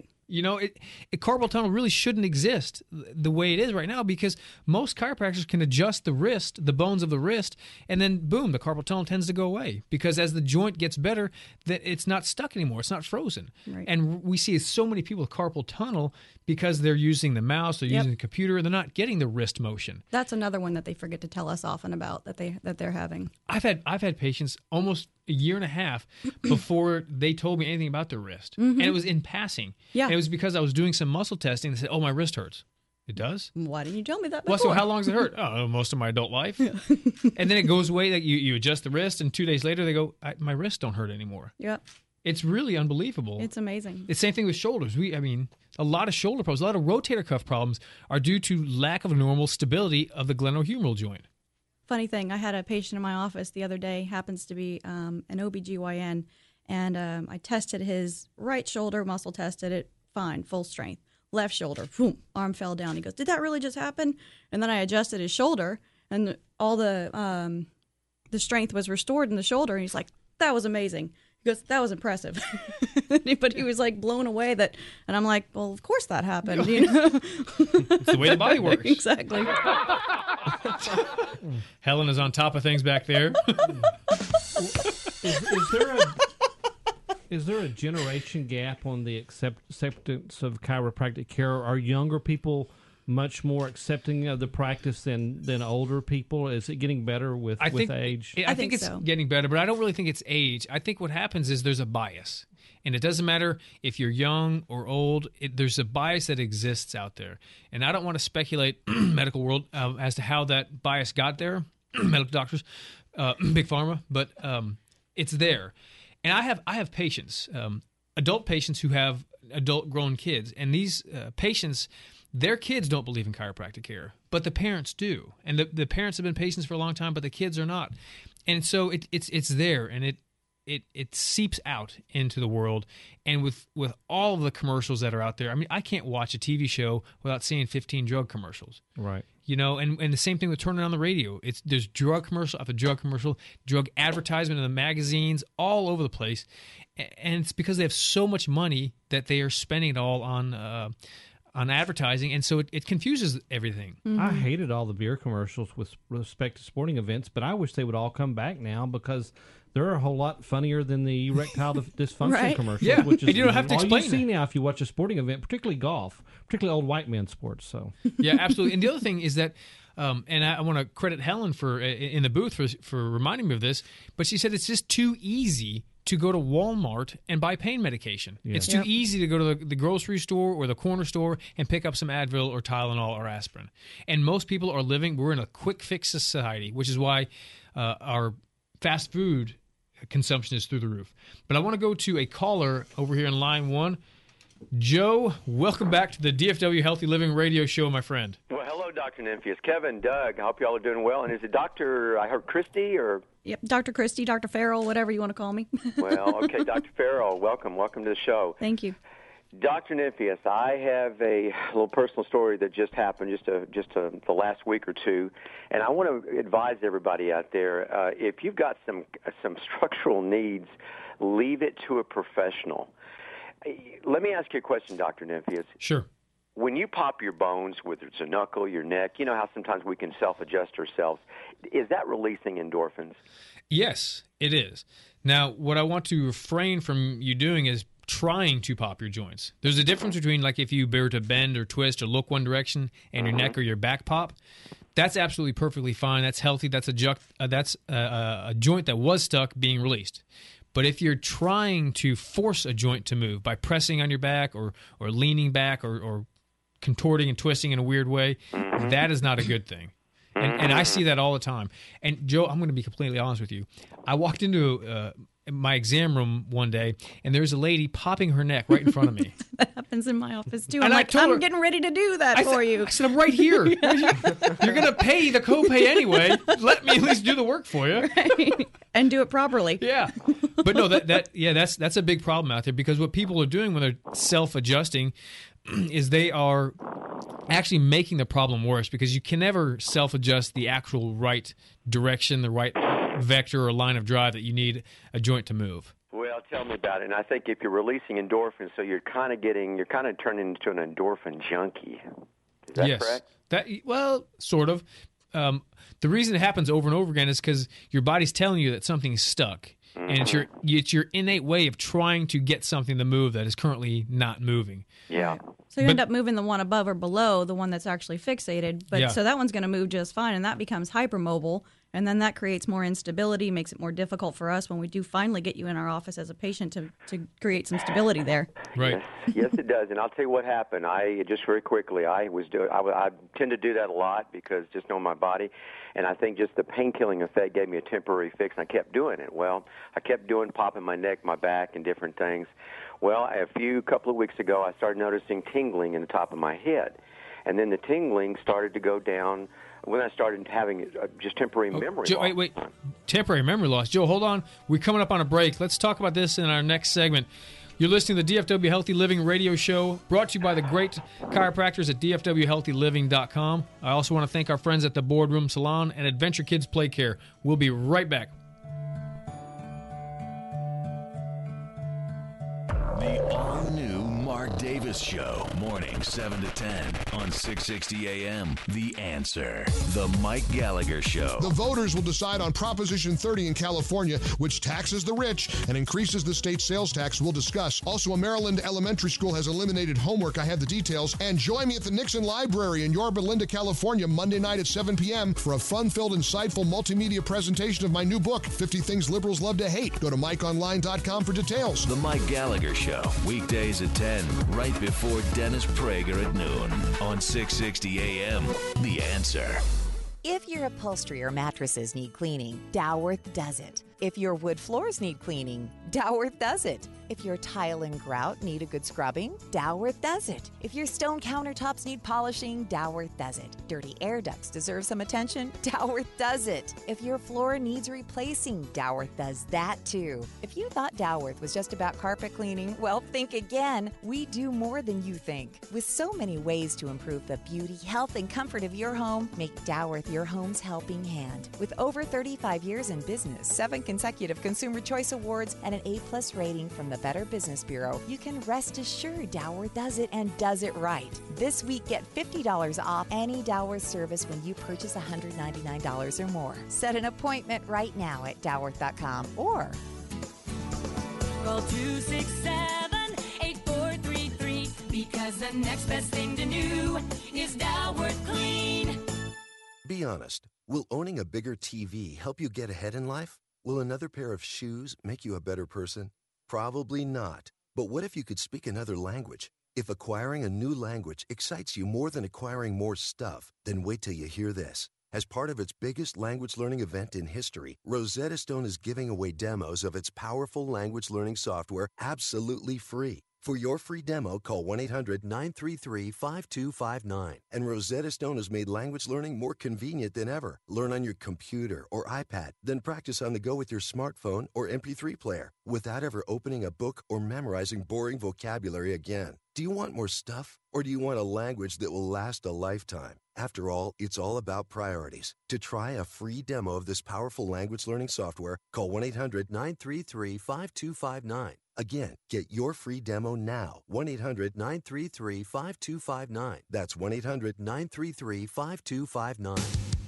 Carpal tunnel really shouldn't exist the way it is right now, because most chiropractors can adjust the wrist, the bones of the wrist, and then boom, the carpal tunnel tends to go away, because as the joint gets better, that it's not stuck anymore, it's not frozen. Right. And we see so many people with carpal tunnel because they're using the mouse, they're using the computer, they're not getting the wrist motion. That's another one that they forget to tell us often about that they're having. I've had patients almost a year and a half before they told me anything about their wrist. Mm-hmm. And it was in passing. Yeah. And it was because I was doing some muscle testing. They said, oh, my wrist hurts. It does? Why didn't you tell me that Well, before? so how long does it hurt? Oh, most of my adult life. Yeah. And then it goes away. Like you adjust the wrist, and 2 days later they go, my wrists don't hurt anymore. Yep. It's really unbelievable. It's amazing. It's the same thing with shoulders. A lot of shoulder problems, a lot of rotator cuff problems are due to lack of normal stability of the glenohumeral joint. Funny thing, I had a patient in my office the other day, happens to be an OBGYN, and I tested his right shoulder, muscle tested it, fine, full strength. Left shoulder, boom, arm fell down. He goes, did that really just happen? And then I adjusted his shoulder, and all the strength was restored in the shoulder, and he's like, that was amazing. He goes, that was impressive. But he was like blown away that, and I'm like, well, of course that happened. It's the way the body works. Exactly. Helen is on top of things back there. Is there a generation gap on the acceptance of chiropractic care? Are younger people much more accepting of the practice than older people? Is it getting better with age? I think it's getting better, but I don't really think it's age. I think what happens is there's a bias. And it doesn't matter if you're young or old. There's a bias that exists out there. And I don't want to speculate, medical world, as to how that bias got there, medical doctors, big pharma, but it's there. And I have patients, adult patients who have adult grown kids. And these patients, their kids don't believe in chiropractic care, but the parents do. And the parents have been patients for a long time, but the kids are not. And so it's there, and it seeps out into the world. And with all of the commercials that are out there, I can't watch a TV show without seeing 15 drug commercials. Right. And the same thing with turning on the radio. There's drug commercial after drug commercial, drug advertisement in the magazines, all over the place. And it's because they have so much money that they are spending it all on advertising, and so it confuses everything. Mm-hmm. I hated all the beer commercials with respect to sporting events, but I wish they would all come back now, because they're a whole lot funnier than the erectile dysfunction right. commercials. Yeah, which is and you don't have to all explain you see now if you watch a sporting event, particularly golf, particularly old white men sports. So yeah, absolutely. And the other thing is that, and I want to credit Helen for in the booth for reminding me of this, but she said it's just too easy to go to Walmart and buy pain medication. Yeah. It's too easy to go to the grocery store or the corner store and pick up some Advil or Tylenol or aspirin. And most people we're in a quick fix society, which is why our fast food consumption is through the roof. But I want to go to a caller over here in line 1. Joe, welcome back to the DFW Healthy Living Radio Show, my friend. Well, hello, Dr. Nymphius. Kevin, Doug, I hope you all are doing well. And is it Dr. I heard Christy or? Yep, Dr. Christy, Dr. Farrell, whatever you want to call me. Well, okay, Dr. Farrell, welcome to the show. Thank you. Dr. Nymphius, I have a little personal story that just happened the last week or two, and I want to advise everybody out there, if you've got some structural needs, leave it to a professional. Let me ask you a question, Dr. Nymphius. Sure. When you pop your bones, whether it's a knuckle, your neck, you know how sometimes we can self-adjust ourselves. Is that releasing endorphins? Yes, it is. Now, what I want to refrain from you doing is trying to pop your joints. There's a difference between, like, if you were to bend or twist or look one direction and your neck or your back pop. That's absolutely perfectly fine. That's healthy. That's a joint that was stuck being released. But if you're trying to force a joint to move by pressing on your back or leaning back or contorting and twisting in a weird way, that is not a good thing. And I see that all the time. And, Joe, I'm going to be completely honest with you. I walked into my exam room one day, and there's a lady popping her neck right in front of me. That happens in my office, too. And I'm I like, told her- I'm getting ready to do that for you. I said, I'm right here. You're going to pay the copay anyway. Let me at least do the work for you. Right. And do it properly. Yeah. But no, that's a big problem out there, because what people are doing when they're self-adjusting is they are actually making the problem worse, because you can never self-adjust the actual right direction, the right vector or line of drive that you need a joint to move. Well, tell me about it. And I think if you're releasing endorphins, so you're kind of turning into an endorphin junkie. Is that correct? Well, sort of. The reason it happens over and over again is because your body's telling you that something's stuck. And it's your innate way of trying to get something to move that is currently not moving. Yeah. So you end up moving the one above or below, the one that's actually fixated. But so that one's going to move just fine, and that becomes hypermobile. And then that creates more instability, makes it more difficult for us when we do finally get you in our office as a patient to create some stability there. Right. Yes, it does. And I'll tell you what happened. I very quickly, I tend to do that a lot because just knowing my body. And I think just the painkilling effect gave me a temporary fix, and I kept doing it. Well, I kept popping my neck, my back, and different things. Well, a couple of weeks ago, I started noticing tingling in the top of my head. And then the tingling started to go down when I started having just temporary memory Joe, loss. wait. Temporary memory loss. Joe, hold on. We're coming up on a break. Let's talk about this in our next segment. You're listening to the DFW Healthy Living radio show, brought to you by the great chiropractors at dfwhealthyliving.com. I also want to thank our friends at the Boardroom Salon and Adventure Kids Play Care. We'll be right back. The all-new Mark Davis Show, mornings 7 to 10 on 660 AM. The Answer. The Mike Gallagher Show. The voters will decide on Proposition 30 in California, which taxes the rich and increases the state sales tax. We'll discuss. Also, a Maryland elementary school has eliminated homework. I have the details. And join me at the Nixon Library in Yorba Linda, California, Monday night at 7 p.m. for a fun-filled, insightful multimedia presentation of my new book, 50 Things Liberals Love to Hate. Go to MikeOnline.com for details. The Mike Gallagher Show, weekdays at 10, right before Dennis Prager at noon on 660 AM. The Answer. If your upholstery or mattresses need cleaning, Doworth does it. If your wood floors need cleaning, Doworth does it. If your tile and grout need a good scrubbing, Doworth does it. If your stone countertops need polishing, Doworth does it. Dirty air ducts deserve some attention, Doworth does it. If your floor needs replacing, Doworth does that too. If you thought Doworth was just about carpet cleaning, well, think again. We do more than you think. With so many ways to improve the beauty, health, and comfort of your home, make Doworth your home's helping hand. With over 35 years in business, 7 consecutive Consumer Choice Awards, and an A+ rating from the Better Business Bureau, you can rest assured Doworth does it and does it right. This week, get $50 off any Doworth service when you purchase $199 or more. Set an appointment right now at Doworth.com or Call 267-8433 because the next best thing to do is Doworth Clean. Be honest. Will owning a bigger TV help you get ahead in life? Will another pair of shoes make you a better person? Probably not. But what if you could speak another language? If acquiring a new language excites you more than acquiring more stuff, then wait till you hear this. As part of its biggest language learning event in history, Rosetta Stone is giving away demos of its powerful language learning software absolutely free. For your free demo, call 1-800-933-5259. And Rosetta Stone has made language learning more convenient than ever. Learn on your computer or iPad, then practice on the go with your smartphone or MP3 player without ever opening a book or memorizing boring vocabulary again. Do you want more stuff, or do you want a language that will last a lifetime? After all, it's all about priorities. To try a free demo of this powerful language learning software, call 1-800-933-5259. Again, get your free demo now. 1-800-933-5259. That's 1-800-933-5259.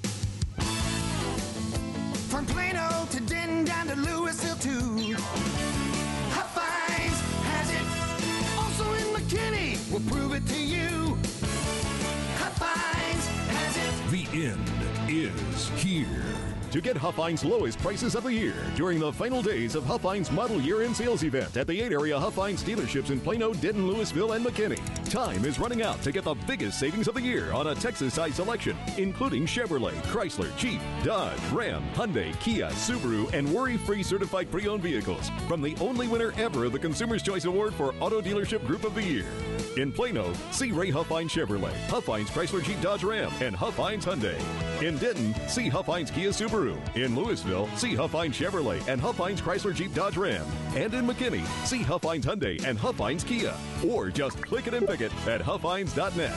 From Plano to Denton down to Louisville too. Hot Finds has it. Also in McKinney, we'll prove it to you. Hot Finds has it. The end is here. To get Huffines' lowest prices of the year during the final days of Huffines' Model Year-End Sales Event at the 8 area Huffines dealerships in Plano, Denton, Louisville, and McKinney. Time is running out to get the biggest savings of the year on a Texas-sized selection, including Chevrolet, Chrysler, Jeep, Dodge, Ram, Hyundai, Kia, Subaru, and worry-free certified pre-owned vehicles from the only winner ever of the Consumer's Choice Award for Auto Dealership Group of the Year. In Plano, see Ray Huffines Chevrolet, Huffines Chrysler Jeep Dodge Ram, and Huffines Hyundai. In Denton, see Huffines Kia Subaru. In Louisville, see Huffines Chevrolet and Huffines Chrysler Jeep Dodge Ram. And in McKinney, see Huffines Hyundai and Huffines Kia. Or just click it and pick it at Huffines.net.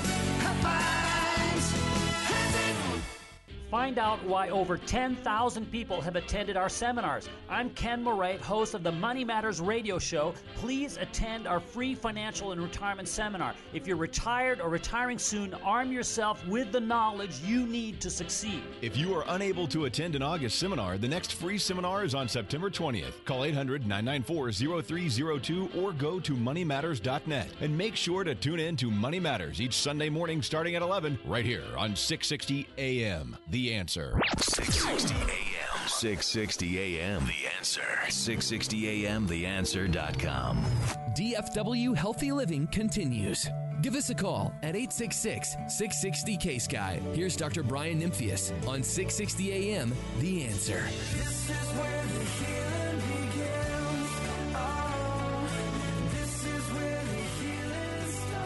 Find out why over 10,000 people have attended our seminars. I'm Ken Morate, host of the Money Matters radio show. Please attend our free financial and retirement seminar. If you're retired or retiring soon, arm yourself with the knowledge you need to succeed. If you are unable to attend an August seminar, the next free seminar is on September 20th. Call 800-994-0302 or go to moneymatters.net. And make sure to tune in to Money Matters each Sunday morning starting at 11 right here on 660 AM. The Answer. 660 AM. 660 AM. The Answer. 660 AM. TheAnswer.com. DFW Healthy Living continues. Give us a call at 866-660-KSKY. Here's Dr. Brian Nymphius on 660 AM. The Answer. This is where the healing begins. Oh, this is where the healing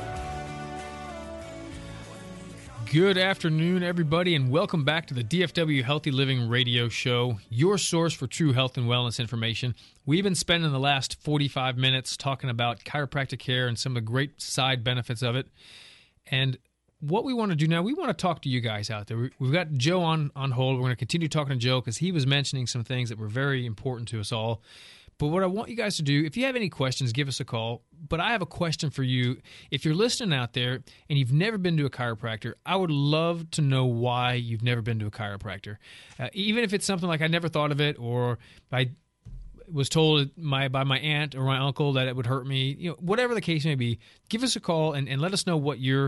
starts. Good afternoon, everybody, and welcome back to the DFW Healthy Living Radio Show, your source for true health and wellness information. We've been spending the last 45 minutes talking about chiropractic care and some of the great side benefits of it. And what we want to do now, we want to talk to you guys out there. We've got Joe on hold. We're going to continue talking to Joe because he was mentioning some things that were very important to us all. But what I want you guys to do, if you have any questions, give us a call. But I have a question for you. If you're listening out there and you've never been to a chiropractor, I would love to know why you've never been to a chiropractor. Even if it's something like I never thought of it, or I was told by my aunt or my uncle that it would hurt me. Whatever the case may be, give us a call and let us know what your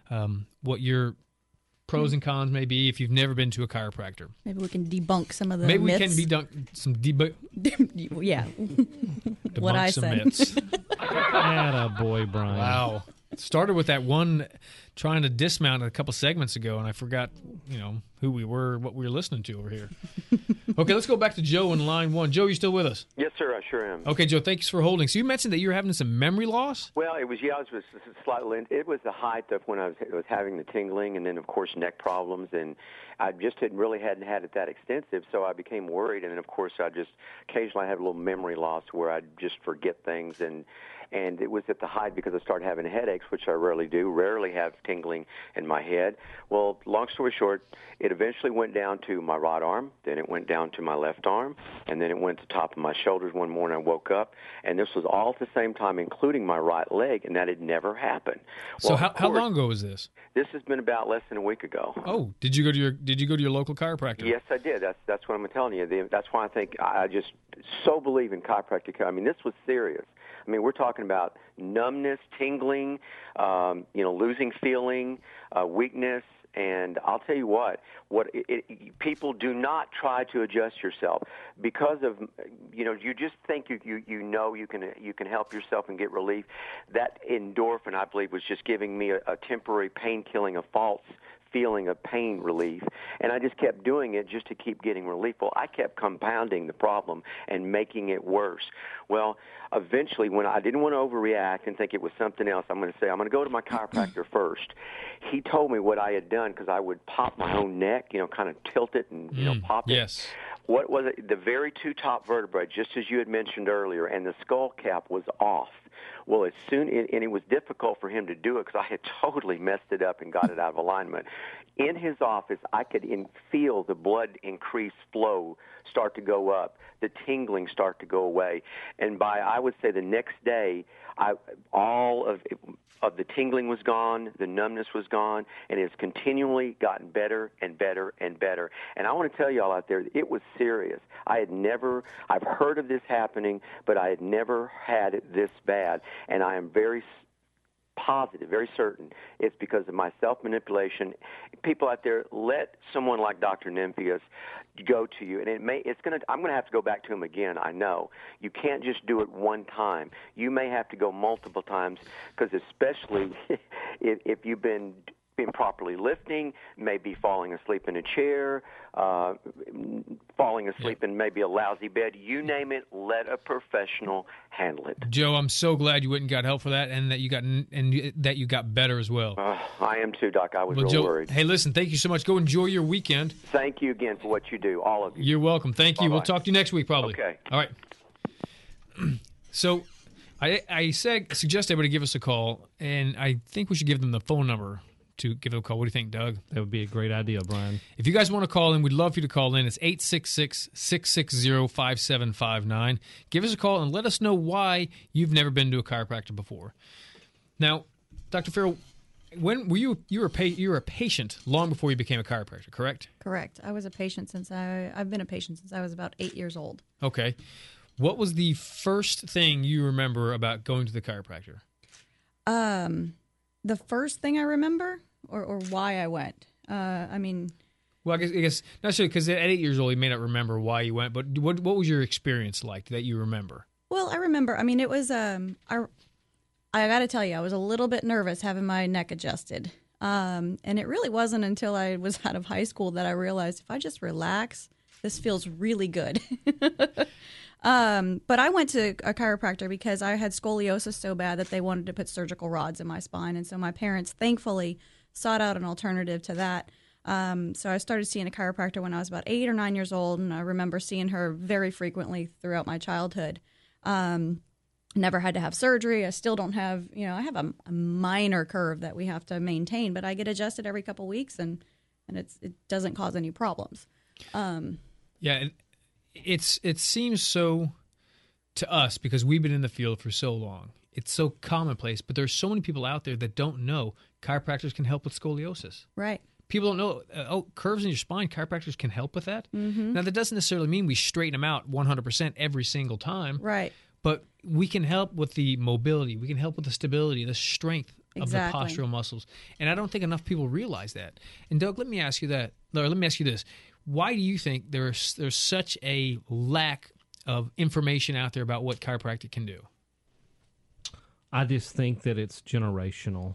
pros and cons may be if you've never been to a chiropractor. Maybe we can debunk some of the Maybe myths. we can debunk yeah. What I some said. myths. Attaboy, Brian. Wow. Started with that one trying to dismount a couple segments ago, and I forgot, who we were, what we were listening to over here. Okay, let's go back to Joe in line one. Joe, you still with us? Yes, sir, I sure am. Okay, Joe, thanks for holding. So you mentioned that you were having some memory loss? Well, it was slightly. It was the height of when I was having the tingling, and then of course neck problems, and I just hadn't had it that extensive, so I became worried, and then of course I just occasionally have a little memory loss where I just forget things, and it was at the height because I started having headaches, which I rarely have tingling in my head. Well, long story short, it eventually went down to my right arm, then it went down to my left arm, and then it went to the top of my shoulders. One morning I woke up, and this was all at the same time, including my right leg, and that had never happened. So how long ago was this? This has been about less than a week ago. Oh, did you go to your local chiropractor? Yes, I did. That's what I'm telling you. That's why I think I just so believe in chiropractic care. I mean, this was serious. I mean, we're talking about numbness, tingling, losing feeling, weakness, and I'll tell you what people do not try to adjust yourself because of, you just think you can help yourself and get relief. That endorphin, I believe, was just giving me a temporary pain killing, a false feeling of pain relief, and I just kept doing it just to keep getting relief. Well, I kept compounding the problem and making it worse. Well, eventually, when I didn't want to overreact and think it was something else, I'm going to say, I'm going to go to my chiropractor first. He told me what I had done because I would pop my own neck, kind of tilt it and, pop it. Yes. What was it? The very two top vertebrae, just as you had mentioned earlier, and the skull cap was off. Well, and it was difficult for him to do it because I had totally messed it up and got it out of alignment. In his office, I could feel the blood increase flow start to go up, the tingling start to go away, and by, I would say, the next day, all of the tingling was gone, the numbness was gone, and it's continually gotten better and better and better. And I want to tell you all out there, it was serious. I've heard of this happening, but I had never had it this bad. And I am very positive, very certain it's because of my self-manipulation. People out there, let someone like Dr. Nymphius go to you, and I'm going to have to go back to him again, I know. You can't just do it one time. You may have to go multiple times, because especially if you've been improperly lifting, maybe falling asleep in a chair, falling asleep in maybe a lousy bed, you name it, let a professional handle it. Joe, I'm so glad you went and got help for that, and that you got better as well. I am too, Doc. I was real Joe, worried. Hey, listen, thank you so much. Go enjoy your weekend. Thank you again for what you do, all of you. You're welcome. Thank you. Bye-bye. We'll talk to you next week, probably. Okay. All right. So I suggest everybody give us a call, and I think we should give them the phone number to give them a call. What do you think, Doug? That would be a great idea, Brian. If you guys want to call in, we'd love for you to call in. It's 866-660-5759. Give us a call and let us know why you've never been to a chiropractor before. Now, Dr. Farrell, when were you were a patient long before you became a chiropractor, correct? Correct. I was a patient I've been a patient since I was about 8 years old. Okay. What was the first thing you remember about going to the chiropractor? The first thing I remember, or why I went. Well, I guess not necessarily, because at 8 years old you may not remember why you went, but what was your experience like that you remember? Well, I remember. It was I got to tell you, I was a little bit nervous having my neck adjusted, and it really wasn't until I was out of high school that I realized if I just relax, this feels really good. But I went to a chiropractor because I had scoliosis so bad that they wanted to put surgical rods in my spine. And so my parents, thankfully, sought out an alternative to that. So I started seeing a chiropractor when I was about 8 or 9 years old, and I remember seeing her very frequently throughout my childhood. Never had to have surgery. I still don't have, I have a minor curve that we have to maintain, but I get adjusted every couple weeks, and it doesn't cause any problems. Yeah, it seems so to us because we've been in the field for so long. It's so commonplace, but there's so many people out there that don't know chiropractors can help with scoliosis. Right. People don't know, curves in your spine, chiropractors can help with that. Mm-hmm. Now, that doesn't necessarily mean we straighten them out 100% every single time. Right. But we can help with the mobility. We can help with the stability, the strength of the postural muscles. And I don't think enough people realize that. And, Doug, let me ask you this. Why do you think there's such a lack of information out there about what chiropractic can do? I just think that it's generational.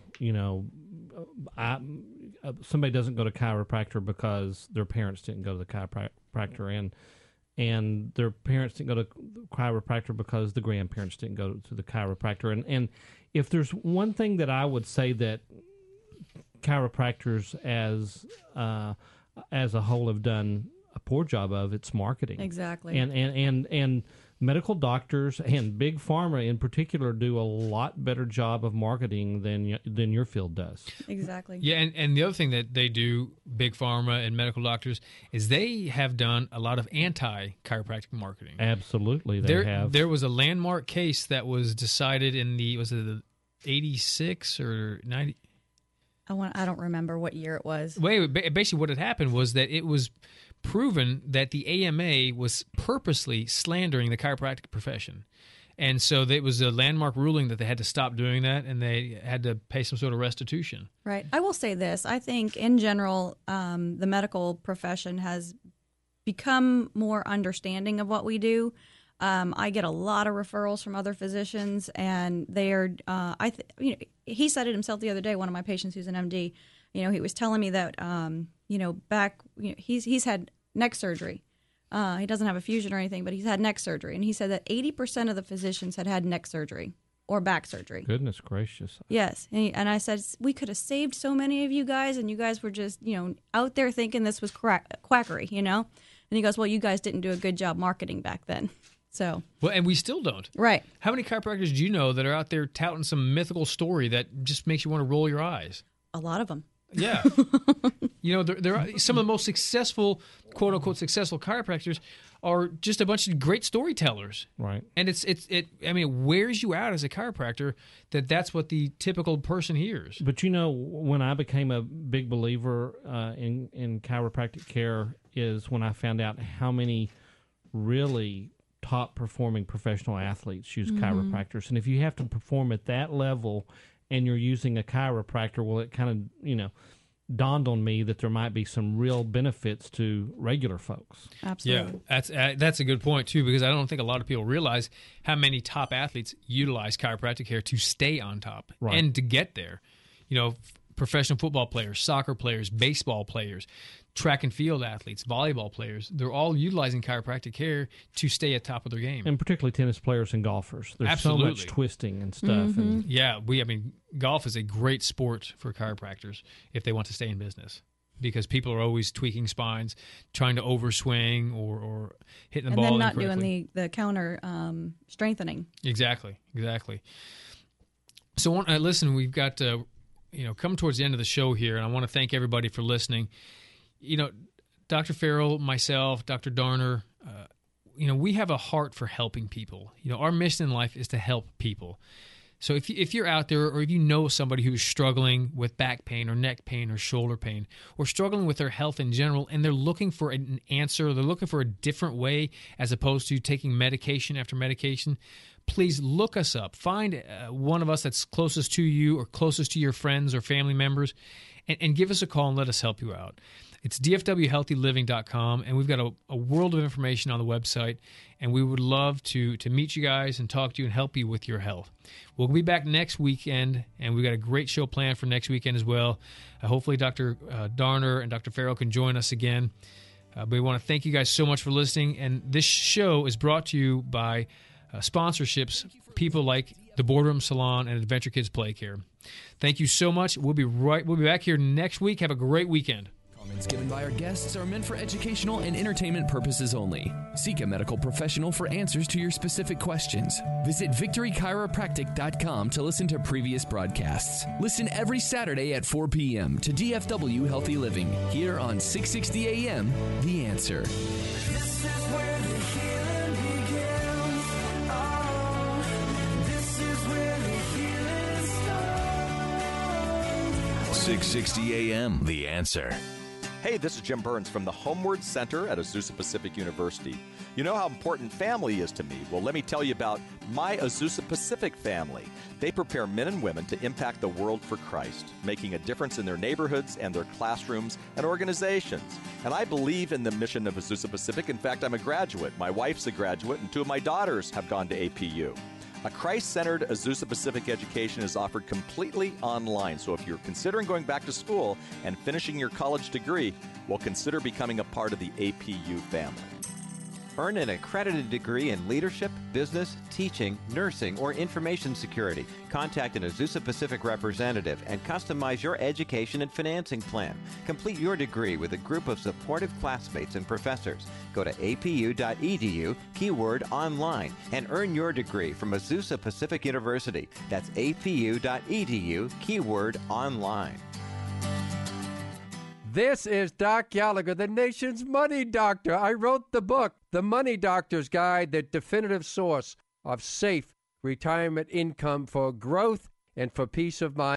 Somebody doesn't go to chiropractor because their parents didn't go to the chiropractor, and their parents didn't go to chiropractor because the grandparents didn't go to the chiropractor. And if there's one thing that I would say that chiropractors as a whole have done a poor job of, it's marketing. Exactly. And medical doctors and big pharma in particular do a lot better job of marketing than your field does. Exactly. Yeah, and the other thing that they do, big pharma and medical doctors, is they have done a lot of anti-chiropractic marketing. Absolutely, they have. There was a landmark case that was decided in the 86 or 90? I don't remember what year it was. Basically what had happened was that it was proven that the AMA was purposely slandering the chiropractic profession. And so it was a landmark ruling that they had to stop doing that, and they had to pay some sort of restitution. Right. I will say this. I think in general, the medical profession has become more understanding of what we do. I get a lot of referrals from other physicians, and they are. He said it himself the other day. One of my patients, who's an MD, He was telling me that, he's had neck surgery. He doesn't have a fusion or anything, but he's had neck surgery. And he said that 80% of the physicians had neck surgery or back surgery. Goodness gracious. Yes. And I said, we could have saved so many of you guys, and you guys were just, out there thinking this was quackery, And he goes, well, you guys didn't do a good job marketing back then. So. Well, and we still don't. Right. How many chiropractors do you know that are out there touting some mythical story that just makes you want to roll your eyes? A lot of them. Yeah. There are some of the most successful, quote unquote, successful chiropractors are just a bunch of great storytellers. Right. And it wears you out as a chiropractor that's what the typical person hears. But when I became a big believer in chiropractic care is when I found out how many really top performing professional athletes use chiropractors. And if you have to perform at that level and you're using a chiropractor, well, it kind of, dawned on me that there might be some real benefits to regular folks. Absolutely. Yeah, that's a good point, too, because I don't think a lot of people realize how many top athletes utilize chiropractic care to stay on top and to get there. Professional football players, soccer players, baseball players, track and field athletes, volleyball players, they're all utilizing chiropractic care to stay at top of their game. And particularly tennis players and golfers. There's Absolutely. So much twisting and stuff. And golf is a great sport for chiropractors if they want to stay in business, because people are always tweaking spines, trying to overswing or hitting the ball and then not incorrectly. doing the counter strengthening. Exactly. So, listen, we've got come towards the end of the show here, and I want to thank everybody for listening. Dr. Farrell, myself, Dr. Darner, we have a heart for helping people. Our mission in life is to help people. So if you're out there, or if you know somebody who's struggling with back pain or neck pain or shoulder pain, or struggling with their health in general, and they're looking for an answer, they're looking for a different way as opposed to taking medication after medication, please look us up. Find one of us that's closest to you or closest to your friends or family members, and give us a call and let us help you out. It's dfwhealthyliving.com, and we've got a world of information on the website, and we would love to meet you guys and talk to you and help you with your health. We'll be back next weekend, and we've got a great show planned for next weekend as well. Hopefully Dr. Darner and Dr. Farrell can join us again. But we want to thank you guys so much for listening, and this show is brought to you by sponsorships, people like the Boardroom Salon and Adventure Kids Play Care. Thank you so much. We'll be back here next week. Have a great weekend. Comments given by our guests are meant for educational and entertainment purposes only. Seek a medical professional for answers to your specific questions. Visit victorychiropractic.com to listen to previous broadcasts. Listen every Saturday at 4 p.m. to DFW Healthy Living here on 660 AM, The Answer. This is where the healing begins. Oh, this is where the healing starts. 660 AM, The Answer. Hey, this is Jim Burns from the Homeward Center at Azusa Pacific University. You know how important family is to me? Well, let me tell you about my Azusa Pacific family. They prepare men and women to impact the world for Christ, making a difference in their neighborhoods and their classrooms and organizations. And I believe in the mission of Azusa Pacific. In fact, I'm a graduate. My wife's a graduate, and 2 of my daughters have gone to APU. A Christ-centered Azusa Pacific education is offered completely online. So if you're considering going back to school and finishing your college degree, well, consider becoming a part of the APU family. Earn an accredited degree in leadership, business, teaching, nursing, or information security. Contact an Azusa Pacific representative and customize your education and financing plan. Complete your degree with a group of supportive classmates and professors. Go to apu.edu, keyword online, and earn your degree from Azusa Pacific University. That's apu.edu, keyword online. This is Doc Gallagher, the nation's money doctor. I wrote the book, The Money Doctor's Guide, the definitive source of safe retirement income for growth and for peace of mind.